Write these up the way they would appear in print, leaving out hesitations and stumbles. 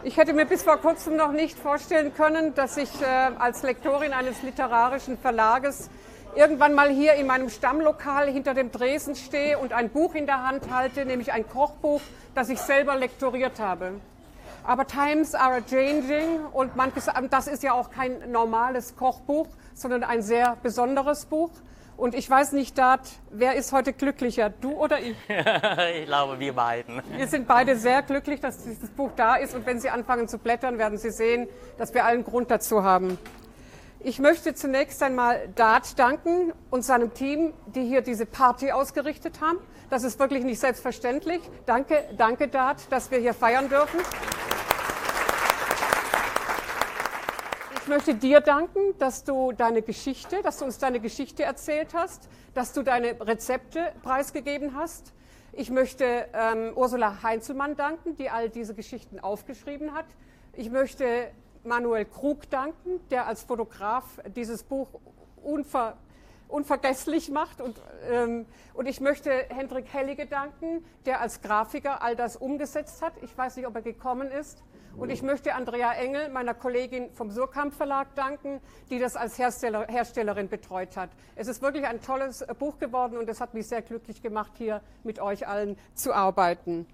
Ich hätte mir bis vor kurzem noch nicht vorstellen können, dass ich als Lektorin eines literarischen Verlages irgendwann mal hier in meinem Stammlokal hinter dem Tresen stehe und ein Buch in der Hand halte, nämlich ein Kochbuch, das ich selber lektoriert habe. Aber times are changing und manches, das ist ja auch kein normales Kochbuch, sondern ein sehr besonderes Buch. Und ich weiß nicht, Dad, wer ist heute glücklicher, du oder ich? Ich glaube, wir beiden. Wir sind beide sehr glücklich, dass dieses Buch da ist. Und wenn Sie anfangen zu blättern, werden Sie sehen, dass wir allen Grund dazu haben. Ich möchte zunächst einmal Dad danken und seinem Team, die hier diese Party ausgerichtet haben. Das ist wirklich nicht selbstverständlich. Danke, Dad, dass wir hier feiern dürfen. Ich möchte dir danken, dass du uns deine Geschichte erzählt hast, dass du deine Rezepte preisgegeben hast. Ich möchte Ursula Heinzelmann danken, die all diese Geschichten aufgeschrieben hat. Ich möchte Manuel Krug danken, der als Fotograf dieses Buch unvergesslich macht. Und ich möchte Hendrik Hellige danken, der als Grafiker all das umgesetzt hat. Ich weiß nicht, ob er gekommen ist. Und ich möchte Andrea Engel, meiner Kollegin vom Surkamp Verlag, danken, die das als Herstellerin betreut hat. Es ist wirklich ein tolles Buch geworden und es hat mich sehr glücklich gemacht, hier mit euch allen zu arbeiten.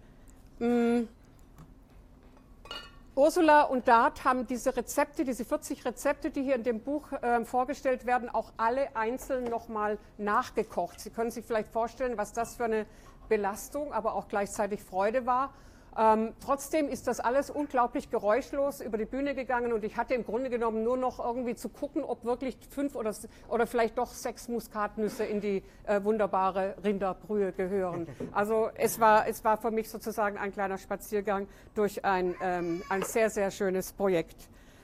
Ursula und Dad haben diese Rezepte, diese 40 Rezepte, die hier in dem Buch vorgestellt werden, auch alle einzeln nochmal nachgekocht. Sie können sich vielleicht vorstellen, was das für eine Belastung, aber auch gleichzeitig Freude war. Trotzdem ist das alles unglaublich geräuschlos über die Bühne gegangen und ich hatte im Grunde genommen nur noch irgendwie zu gucken, ob wirklich 5 oder vielleicht doch 6 Muskatnüsse in die wunderbare Rinderbrühe gehören. Also es war für mich sozusagen ein kleiner Spaziergang durch ein sehr, sehr schönes Projekt.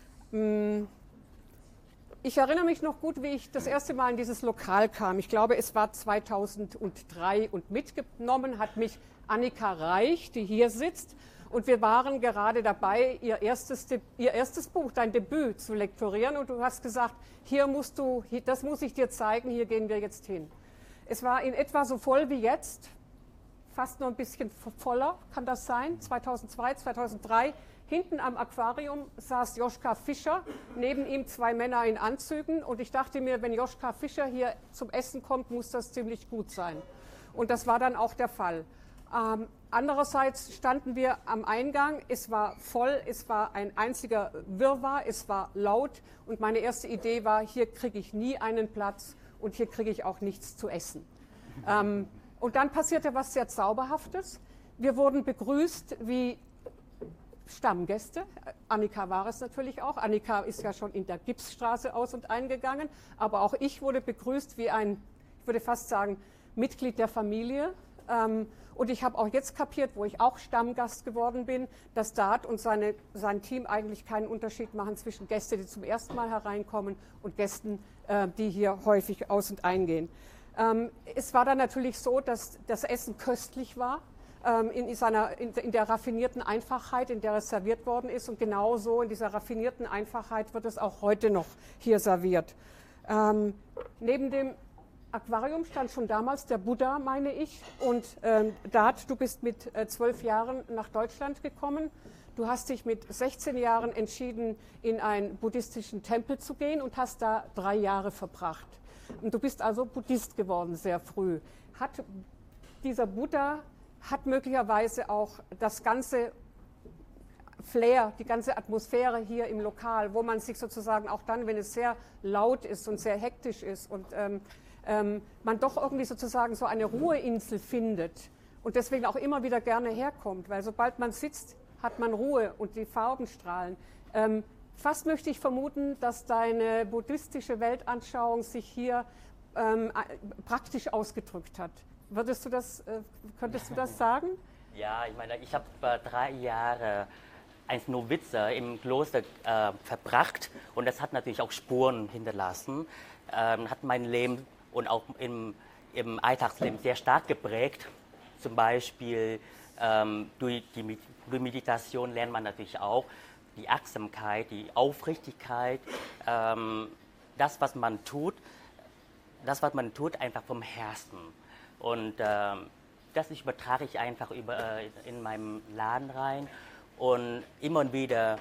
Ich erinnere mich noch gut, wie ich das erste Mal in dieses Lokal kam. Ich glaube, es war 2003 und mitgenommen hat mich Annika Reich, die hier sitzt. Und wir waren gerade dabei, ihr erstes Buch, dein Debüt, zu lektorieren. Und du hast gesagt, das muss ich dir zeigen, hier gehen wir jetzt hin. Es war in etwa so voll wie jetzt, fast noch ein bisschen voller, kann das sein, 2002, 2003. Hinten am Aquarium saß Joschka Fischer, neben ihm 2 Männer in Anzügen. Und ich dachte mir, wenn Joschka Fischer hier zum Essen kommt, muss das ziemlich gut sein. Und das war dann auch der Fall. Andererseits standen wir am Eingang, es war voll, es war ein einziger Wirrwarr, es war laut und meine erste Idee war, hier kriege ich nie einen Platz und hier kriege ich auch nichts zu essen. Und dann passierte was sehr Zauberhaftes. Wir wurden begrüßt wie Stammgäste. Annika war es natürlich auch. Annika ist ja schon in der Gipsstraße aus- und eingegangen, aber auch ich wurde begrüßt wie ein, ich würde fast sagen, Mitglied der Familie. Und ich habe auch jetzt kapiert, wo ich auch Stammgast geworden bin, dass Dad und sein Team eigentlich keinen Unterschied machen zwischen Gästen, die zum ersten Mal hereinkommen und Gästen, die hier häufig aus- und eingehen. Es war dann natürlich so, dass das Essen köstlich war, in der raffinierten Einfachheit, in der es serviert worden ist. Und genauso in dieser raffinierten Einfachheit wird es auch heute noch hier serviert. Neben dem Aquarium stand schon damals der Buddha, meine ich. Und Dad, du bist mit 12 Jahren nach Deutschland gekommen. Du hast dich mit 16 Jahren entschieden, in einen buddhistischen Tempel zu gehen und hast da 3 Jahre verbracht. Und du bist also Buddhist geworden sehr früh. Dieser Buddha hat möglicherweise auch das ganze Flair, die ganze Atmosphäre hier im Lokal, wo man sich sozusagen auch dann, wenn es sehr laut ist und sehr hektisch ist und man doch irgendwie sozusagen so eine Ruheinsel findet und deswegen auch immer wieder gerne herkommt, weil sobald man sitzt, hat man Ruhe und die Farben strahlen. Fast möchte ich vermuten, dass deine buddhistische Weltanschauung sich hier praktisch ausgedrückt hat. Könntest du das sagen? Ja, ich meine, ich habe 3 Jahre als Novize im Kloster verbracht und das hat natürlich auch Spuren hinterlassen, hat mein Leben und auch im Alltagsleben sehr stark geprägt. Zum Beispiel durch Meditation lernt man natürlich auch die Achtsamkeit, die Aufrichtigkeit, das, was man tut, einfach vom Herzen. Und das übertrage ich einfach in meinem Laden rein. Und immer wieder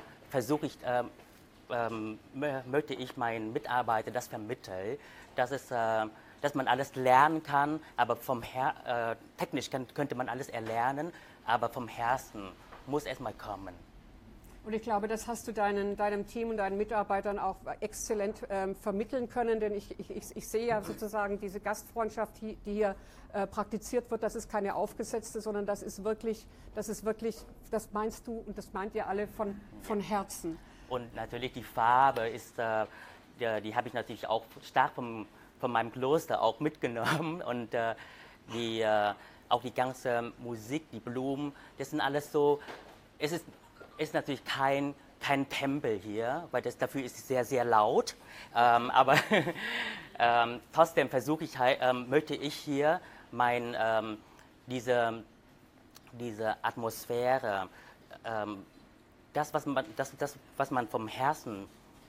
möchte ich meinen Mitarbeitern das vermitteln, dass man alles lernen kann, aber technisch könnte man alles erlernen, aber vom Herzen muss erstmal kommen. Und ich glaube, das hast du deinem Team und deinen Mitarbeitern auch exzellent vermitteln können, denn ich sehe ja sozusagen diese Gastfreundschaft, die hier praktiziert wird, das ist keine aufgesetzte, sondern das meinst du und das meint ihr alle von Herzen. Und natürlich die Farbe die habe ich natürlich auch stark von meinem Kloster auch mitgenommen und auch die ganze Musik, die Blumen, das sind alles so, es ist natürlich kein Tempel hier, weil dafür ist es sehr, sehr laut. Aber trotzdem möchte ich hier diese Atmosphäre, das, was man vom Herzen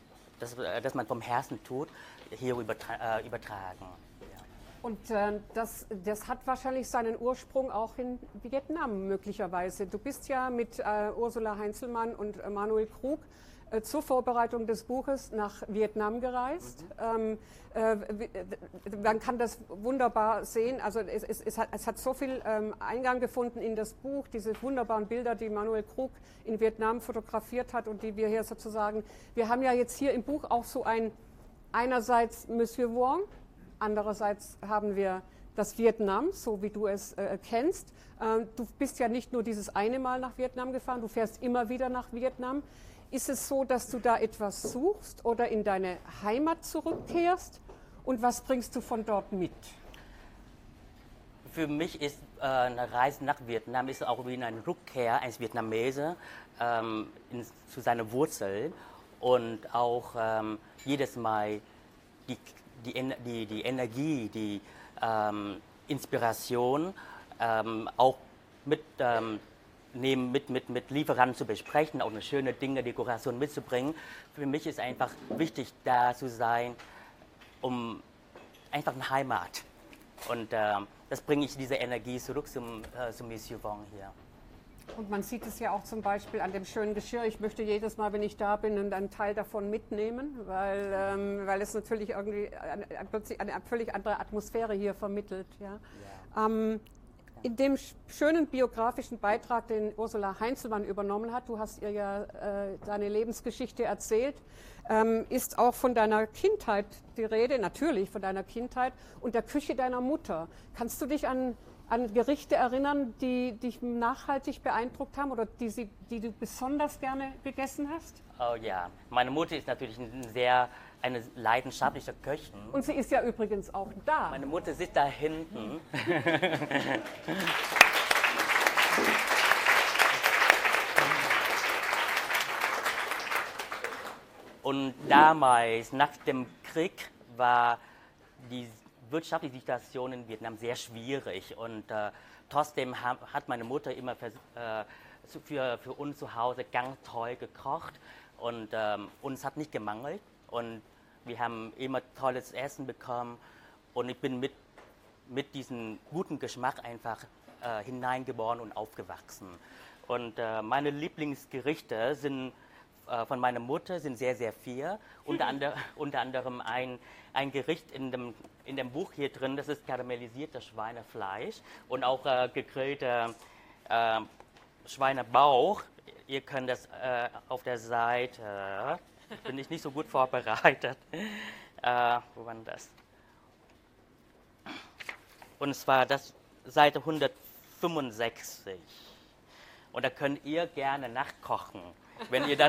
tut, hier übertragen. Und das hat wahrscheinlich seinen Ursprung auch in Vietnam möglicherweise. Du bist ja mit Ursula Heinzelmann und Manuel Krug zur Vorbereitung des Buches nach Vietnam gereist. Man kann das wunderbar sehen. Also es hat so viel Eingang gefunden in das Buch, diese wunderbaren Bilder, die Manuel Krug in Vietnam fotografiert hat und die wir hier sozusagen, wir haben ja jetzt hier im Buch auch so einerseits Monsieur Vuong, andererseits haben wir das Vietnam, so wie du es kennst. Du bist ja nicht nur dieses eine Mal nach Vietnam gefahren, du fährst immer wieder nach Vietnam. Ist es so, dass du da etwas suchst oder in deine Heimat zurückkehrst? Und was bringst du von dort mit? Für mich ist eine Reise nach Vietnam ist auch wie eine Rückkehr eines Vietnamesen zu seinen Wurzeln und auch jedes Mal die Energie, die Inspiration auch mit Lieferanten zu besprechen, auch eine schöne Dinge, Dekoration mitzubringen. Für mich ist einfach wichtig, da zu sein, um einfach eine Heimat. Und das bringe ich diese Energie zurück zum Monsieur Vuong hier. Und man sieht es ja auch zum Beispiel an dem schönen Geschirr. Ich möchte jedes Mal, wenn ich da bin, einen Teil davon mitnehmen, weil es natürlich irgendwie eine völlig andere Atmosphäre hier vermittelt. Ja. Ja. In dem schönen biografischen Beitrag, den Ursula Heinzelmann übernommen hat, du hast ihr ja deine Lebensgeschichte erzählt, ist auch von deiner Kindheit die Rede, natürlich von deiner Kindheit und der Küche deiner Mutter. Kannst du dich an Gerichte erinnern, die dich nachhaltig beeindruckt haben oder die du besonders gerne gegessen hast? Oh ja, meine Mutter ist natürlich eine leidenschaftliche Köchin. Und sie ist ja übrigens auch da. Meine Mutter sitzt da hinten. Und damals, nach dem Krieg, war die wirtschaftliche Situation in Vietnam sehr schwierig. Und trotzdem hat meine Mutter immer für uns zu Hause ganz toll gekocht. Und uns hat nicht gemangelt. Und wir haben immer tolles Essen bekommen. Und ich bin mit diesem guten Geschmack einfach hineingeboren und aufgewachsen. Und meine Lieblingsgerichte von meiner Mutter sind sehr, sehr viel. Unter anderem ein Gericht in dem Buch hier drin, das ist karamellisiertes Schweinefleisch und auch gegrillter Schweinebauch. Ihr könnt das auf der Seite, bin ich nicht so gut vorbereitet. Wo war das? Und zwar das Seite 165. Und da könnt ihr gerne nachkochen. Wenn ihr dann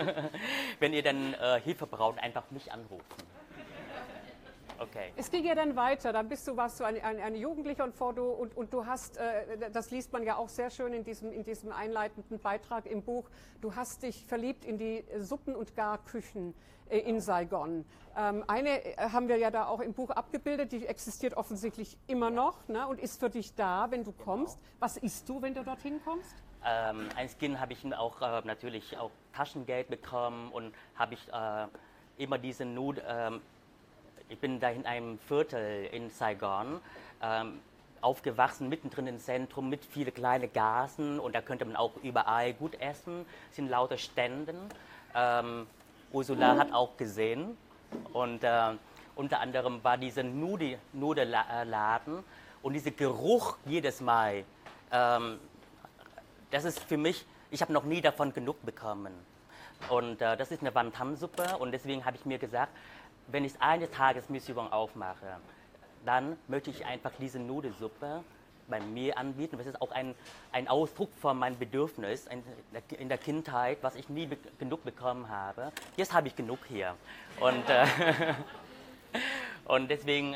Hilfe braucht, einfach mich anrufen. Okay. Es ging ja dann weiter, dann warst du ein Jugendlicher und du hast, das liest man ja auch sehr schön in diesem einleitenden Beitrag im Buch, du hast dich verliebt in die Suppen- und Garküchen in Saigon. Eine haben wir ja da auch im Buch abgebildet, die existiert offensichtlich immer noch, ne, und ist für dich da, wenn du kommst. Genau. Was isst du, wenn du dorthin kommst? Als Kind habe ich auch natürlich auch Taschengeld bekommen und habe ich immer ich bin da in einem Viertel in Saigon. aufgewachsen, mittendrin im Zentrum mit vielen kleinen Gassen und da könnte man auch überall gut essen. Es sind lauter Ständen. Ursula hat auch gesehen und unter anderem war dieser Nudelladen und dieser Geruch jedes Mal, das ist für mich, ich habe noch nie davon genug bekommen. Und das ist eine Wonton-Suppe und deswegen habe ich mir gesagt, wenn ich eines Tages Mission aufmache, dann möchte ich einfach diese Nudelsuppe bei mir anbieten. Das ist auch ein Ausdruck von meinem Bedürfnis in der Kindheit, was ich nie genug bekommen habe. Jetzt habe ich genug hier. Und, und deswegen,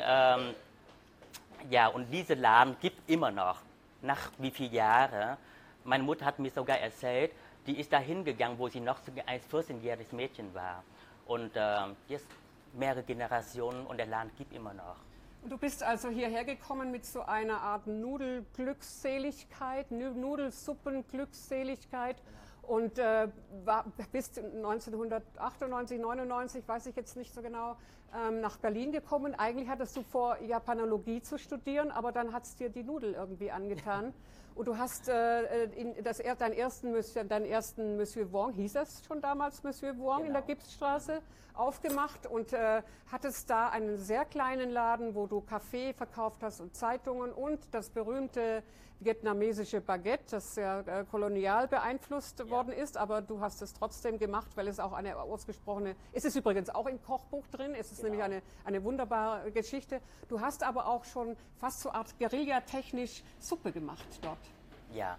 ja, und dieser Laden gibt immer noch, nach wie vielen Jahren. Meine Mutter hat mir sogar erzählt, die ist da hingegangen, wo sie noch ein 14-jähriges Mädchen war. Und jetzt mehrere Generationen und der Laden gibt immer noch. Du bist also hierher gekommen mit so einer Art Nudelglückseligkeit, Nudelsuppenglückseligkeit und bist 1998, 99, weiß ich jetzt nicht so genau, nach Berlin gekommen. Eigentlich hattest du vor, Japanologie zu studieren, aber dann hat es dir die Nudel irgendwie angetan. Und du hast deinen ersten Monsieur Wong, hieß es schon damals Monsieur Wong, genau, in der Gipsstraße, aufgemacht und hattest da einen sehr kleinen Laden, wo du Kaffee verkauft hast und Zeitungen und das berühmte vietnamesische Baguette, das sehr kolonial beeinflusst worden ist, aber du hast es trotzdem gemacht, weil es auch eine ausgesprochene, es ist übrigens auch im Kochbuch drin, es ist nämlich eine wunderbare Geschichte. Du hast aber auch schon fast so Art Guerilla-technisch Suppe gemacht dort. Ja,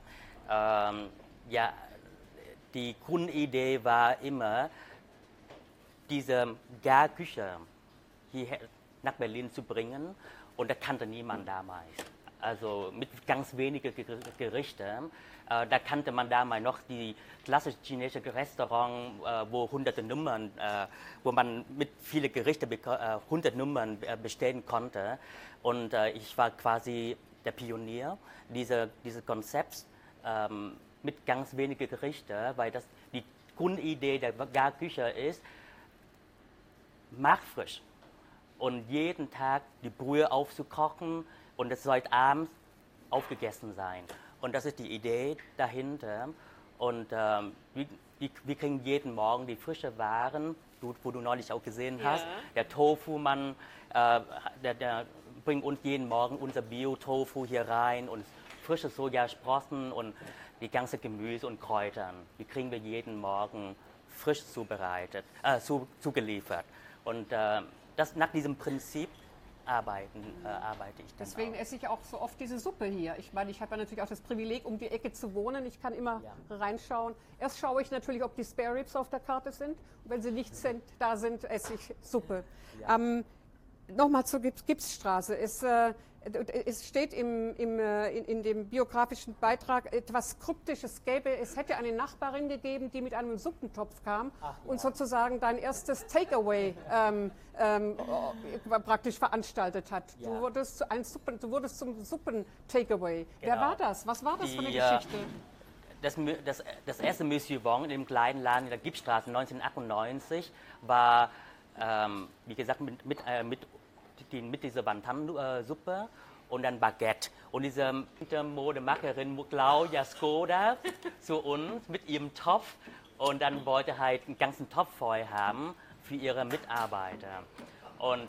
ja, die Grundidee war immer, diese Garküche hier nach Berlin zu bringen und das kannte niemand damals. Also mit ganz wenigen Gerichten. Da kannte man damals noch die klassische chinesische Restaurant, wo hunderte Nummern, wo man mit vielen Gerichten 100 Nummern bestellen konnte. Und ich war quasi der Pionier dieses Konzepts mit ganz wenigen Gerichten, weil das die Grundidee der Garküche ist, marktfrisch und jeden Tag die Brühe aufzukochen und es soll abends aufgegessen sein. Und das ist die Idee dahinter. Und wir kriegen jeden Morgen die frische Waren, wo du neulich auch gesehen hast. Der Tofu-Mann, der bringt uns jeden Morgen unser Bio-Tofu hier rein und frische Sojasprossen und die ganze Gemüse und Kräutern. Die kriegen wir jeden Morgen frisch zugeliefert. Und nach diesem Prinzip arbeite ich dann Deswegen auch. esse ich auch so oft diese Suppe hier. Ich meine, ich habe ja natürlich auch das Privileg, um die Ecke zu wohnen. Ich kann immer reinschauen. Erst schaue ich natürlich, ob die Spare Ribs auf der Karte sind. Und wenn sie nicht da sind, esse ich Suppe. Ja. Nochmal zur Gipsstraße. Es steht in dem biografischen Beitrag etwas Kryptisches. Es hätte eine Nachbarin gegeben, die mit einem Suppentopf kam und sozusagen dein erstes Takeaway praktisch veranstaltet hat. Ja. Du wurdest zum Suppen-Takeaway. Genau. Wer war das? Was war das für eine Geschichte? Das erste Monsieur Wong in dem kleinen Laden in der Gipsstraße 1998 war, wie gesagt, mit dieser Wonton-Suppe und dann Baguette. Und diese Modemacherin Claudia Skoda zu uns mit ihrem Topf und dann wollte halt einen ganzen Topf voll haben für ihre Mitarbeiter. Und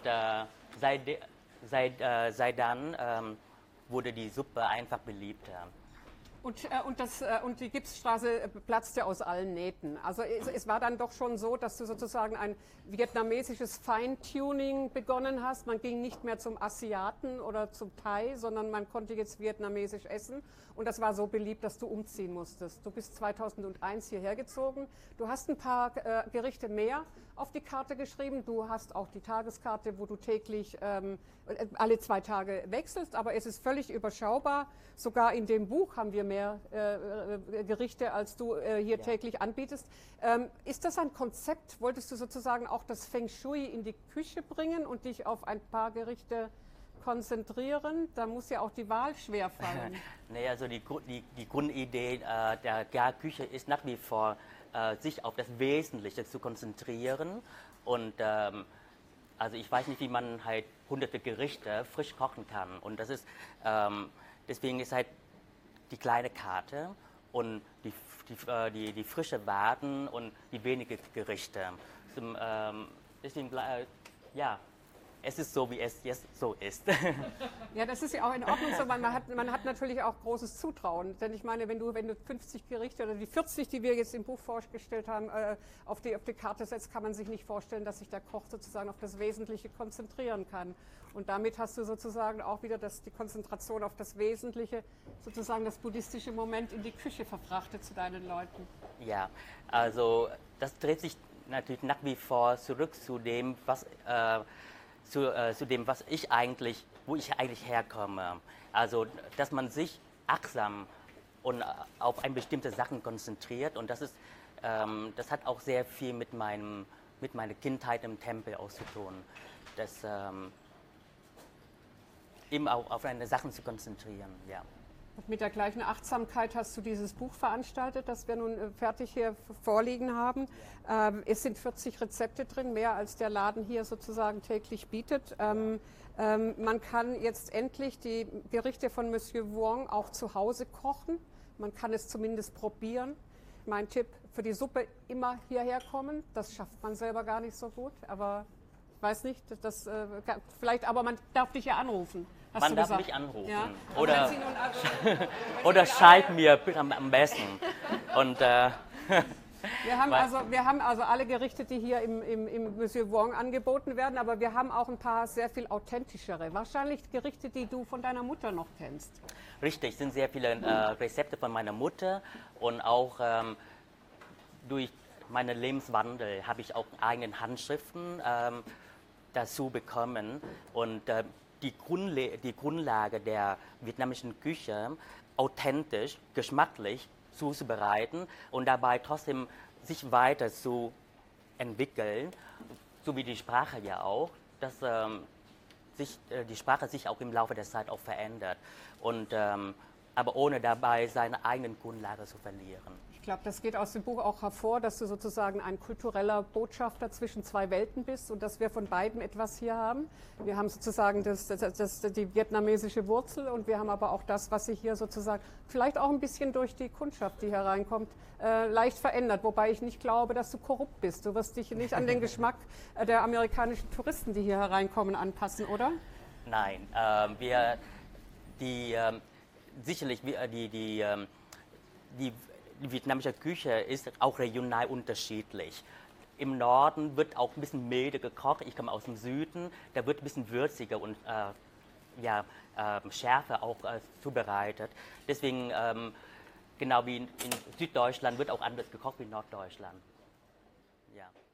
seit dann wurde die Suppe einfach beliebter. Und die Gipsstraße platzte aus allen Nähten. Also es war dann doch schon so, dass du sozusagen ein vietnamesisches Feintuning begonnen hast. Man ging nicht mehr zum Asiaten oder zum Thai, sondern man konnte jetzt vietnamesisch essen. Und das war so beliebt, dass du umziehen musstest. Du bist 2001 hierher gezogen. Du hast ein paar Gerichte mehr auf die Karte geschrieben. Du hast auch die Tageskarte, wo du täglich alle 2 Tage wechselst. Aber es ist völlig überschaubar. Sogar in dem Buch haben wir mehr Gerichte, als du hier täglich anbietest. Ist das ein Konzept? Wolltest du sozusagen auch das Feng Shui in die Küche bringen und dich auf ein paar Gerichte konzentrieren? Da muss ja auch die Wahl schwer fallen. Nee, also die Grundidee der Garküche ist nach wie vor, sich auf das Wesentliche zu konzentrieren und Also ich weiß nicht, wie man halt hunderte Gerichte frisch kochen kann. Und das ist, deswegen ist halt die kleine Karte und die frische Waren und die wenigen Gerichte. Deswegen, ja, es ist so, wie es jetzt so ist. Ja, das ist ja auch in Ordnung so, weil man hat natürlich auch großes Zutrauen. Denn ich meine, wenn du 50 Gerichte oder die 40, die wir jetzt im Buch vorgestellt haben, auf die Karte setzt, kann man sich nicht vorstellen, dass sich der Koch sozusagen auf das Wesentliche konzentrieren kann. Und damit hast du sozusagen auch wieder die Konzentration auf das Wesentliche, sozusagen das buddhistische Moment in die Küche verfrachtet zu deinen Leuten. Ja, also das dreht sich natürlich nach wie vor zurück zu dem, zu dem, wo ich eigentlich herkomme. Also, dass man sich achtsam und auf eine bestimmte Sachen konzentriert. Und das hat auch sehr viel mit meiner Kindheit im Tempel auch zu tun. Eben auch auf eine Sachen zu konzentrieren, ja. Und mit der gleichen Achtsamkeit hast du dieses Buch veranstaltet, das wir nun fertig hier vorliegen haben. Es sind 40 Rezepte drin, mehr als der Laden hier sozusagen täglich bietet. Man kann jetzt endlich die Gerichte von Monsieur Wong auch zu Hause kochen. Man kann es zumindest probieren. Mein Tipp für die Suppe: immer hierher kommen. Das schafft man selber gar nicht so gut, aber ich weiß nicht, vielleicht, aber man darf dich ja anrufen. Man darf mich anrufen. Ja? Oder schreibt mir am besten. Und, wir haben also alle Gerichte, die hier im Monsieur Wong angeboten werden, aber wir haben auch ein paar sehr viel authentischere. Wahrscheinlich Gerichte, die du von deiner Mutter noch kennst. Richtig, sind sehr viele Rezepte von meiner Mutter und auch durch meinen Lebenswandel habe ich auch eigene Handschriften dazu bekommen. Und die Grundlage der vietnamesischen Küche authentisch, geschmacklich zuzubereiten und dabei trotzdem sich weiter zu entwickeln, so wie die Sprache ja auch, dass die Sprache sich auch im Laufe der Zeit auch verändert, aber ohne dabei seine eigenen Grundlage zu verlieren. Ich glaube, das geht aus dem Buch auch hervor, dass du sozusagen ein kultureller Botschafter zwischen zwei Welten bist und dass wir von beiden etwas hier haben. Wir haben sozusagen die vietnamesische Wurzel und wir haben aber auch das, was sich hier sozusagen vielleicht auch ein bisschen durch die Kundschaft, die hereinkommt, leicht verändert. Wobei ich nicht glaube, dass du korrupt bist. Du wirst dich nicht an den Geschmack der amerikanischen Touristen, die hier hereinkommen, anpassen, oder? Nein, sicherlich die vietnamesische Küche ist auch regional unterschiedlich. Im Norden wird auch ein bisschen milder gekocht. Ich komme aus dem Süden, da wird ein bisschen würziger und schärfer auch zubereitet. Deswegen, genau wie in Süddeutschland, wird auch anders gekocht wie in Norddeutschland. Ja.